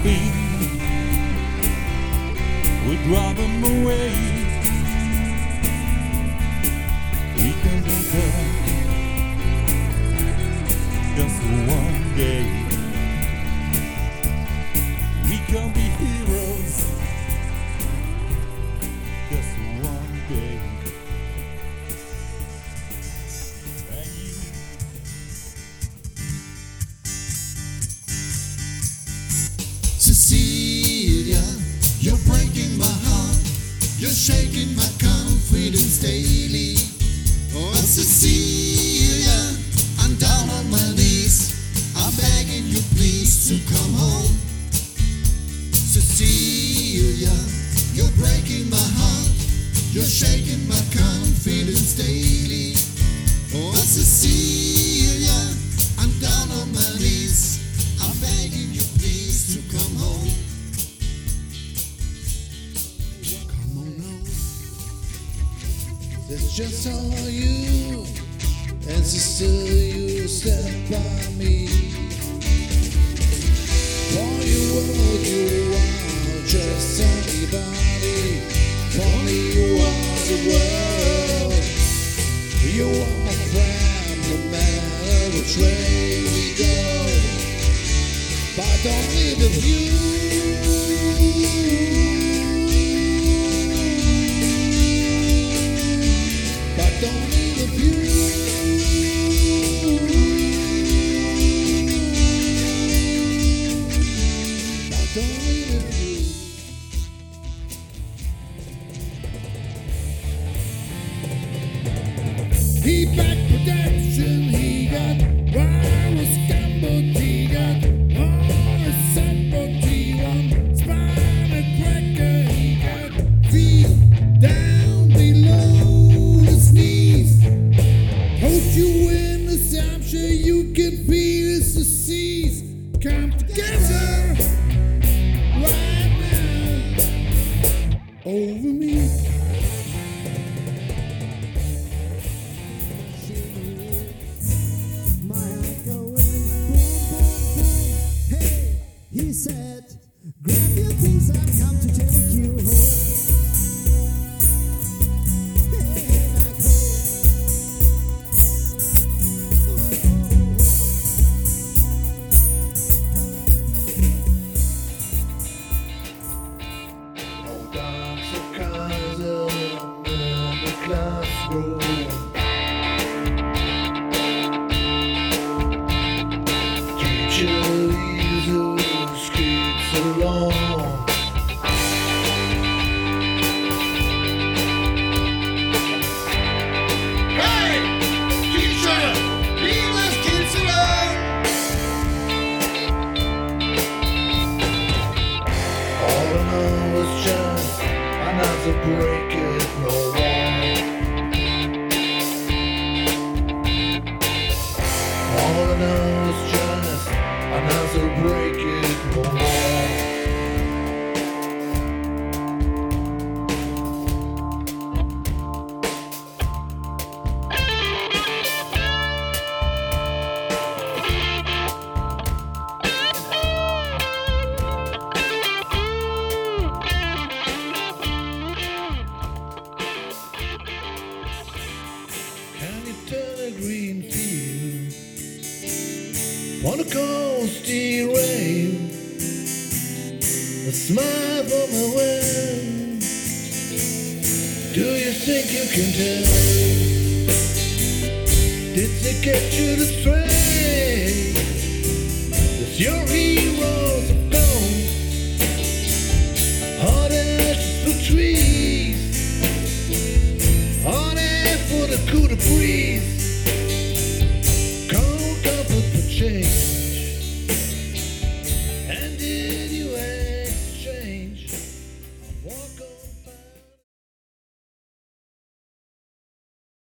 feet, we drive them away. We can be there just one day. We can be heroes just one day. And you, Cecilia, you're breaking my heart. You're shaking my confidence daily. Oh, Cecilia, I'm down on my knees. I'm begging you please to come home. Cecilia, you're breaking my heart. You're shaking my confidence daily. Oh, Cecilia, I'm down on my knees. I'm begging you please to come home. Come on now. That's just all you, and sister, you stand by me. For you are just anybody. For me, you are the world. You are my friend, no matter which way we go. But don't leave the view. But don't leave the view. But don't leave the view. He back protection, he got virus gambit, he got virus sample, he won spinal cracker, he got feet down below his knees. Hold you in the assumption you can feel his disease. Come together right now over me. My heart going boom, boom, boom. Hey, he said, grab your things, I've come to take you home. Hey, back Oh, dance a casa in the classroom. Teacher Lisa skates along. Hey, teacher, leave us kids alone. All I know is just another break it no wall. All I know is just another break it no wall. Can you turn a green field on a coasty rain? A smile from a wind. Do you think you can tell? Did they get you the strength? Does your